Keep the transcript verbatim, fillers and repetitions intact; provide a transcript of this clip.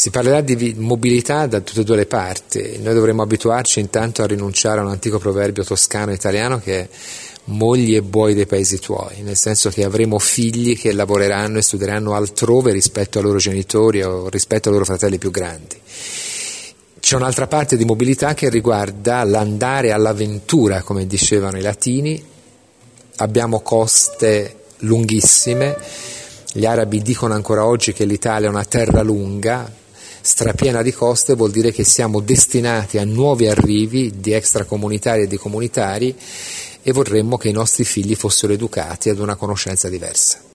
Si parlerà di mobilità da tutte e due le parti. Noi dovremmo abituarci intanto a rinunciare a un antico proverbio toscano italiano che è mogli e buoi dei paesi tuoi, nel senso che avremo figli che lavoreranno e studieranno altrove rispetto ai loro genitori o rispetto ai loro fratelli più grandi. C'è un'altra parte di mobilità che riguarda l'andare all'avventura, come dicevano i latini. Abbiamo coste lunghissime, gli arabi dicono ancora oggi che l'Italia è una terra lunga, strapiena di coste, vuol dire che siamo destinati a nuovi arrivi di extracomunitari e di comunitari e vorremmo che i nostri figli fossero educati ad una conoscenza diversa.